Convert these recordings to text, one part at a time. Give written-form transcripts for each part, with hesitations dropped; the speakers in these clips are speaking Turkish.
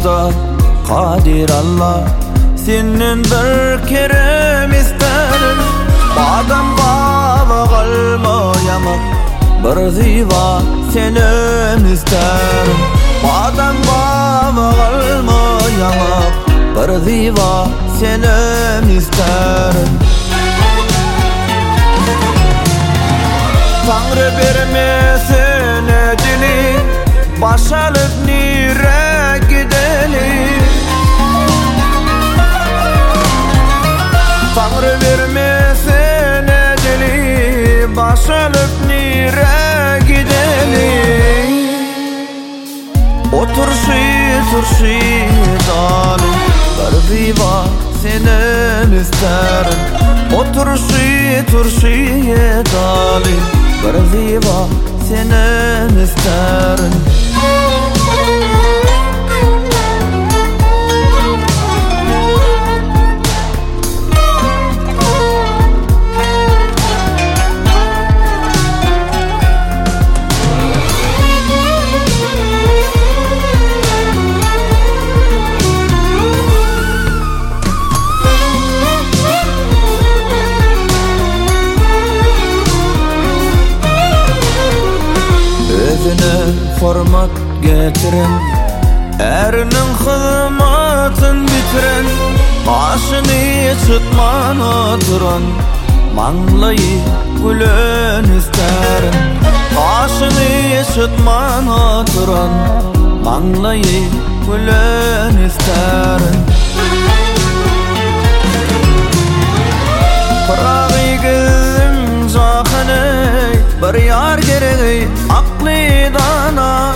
başta Kadir Allah, senin bir kerem isterim. Badam baba kalmayamak, bir ziva senem isterim. Badam baba kalmayamak, bir ziva senem isterim. Tanrı vermesin edili, baş alıp nire gideli. Tanrı vermesin edili, baş alıp nire gideli. Turşi dalim, bir ziva senem isterim. Turşi dalim, bir ziva senem isterim. Format getirin, erinin hizmetin bitirin. Başını çıtman oturun, manglayı gülen isterim. Başını çıtman oturun, manglayı gülen isterim. Pırağı gözüm zahane, bir yar gereği aklı dana.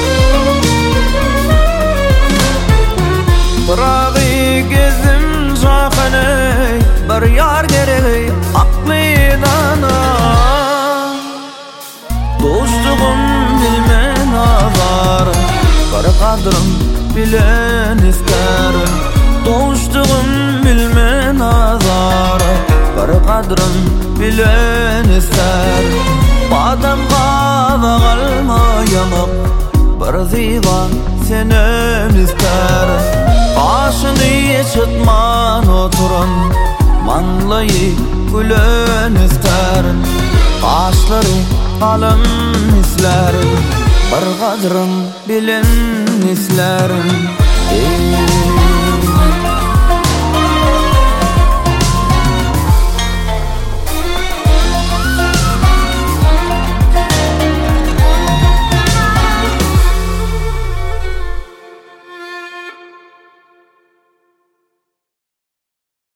Pırağı gözüm zahane, bir yar gereği aklı dana. Dostluğum bilmen azarı, bir kadrım bilen isterim. Dostluğum bilmen azarı, bir kadrım bilen isterim. Badam qava kalmayamak, bir ziva senem isterim. Başını çıtman oturun, manlayı gülen isterim. Kaşları kalın islerim, bir kadrım bilen islerim.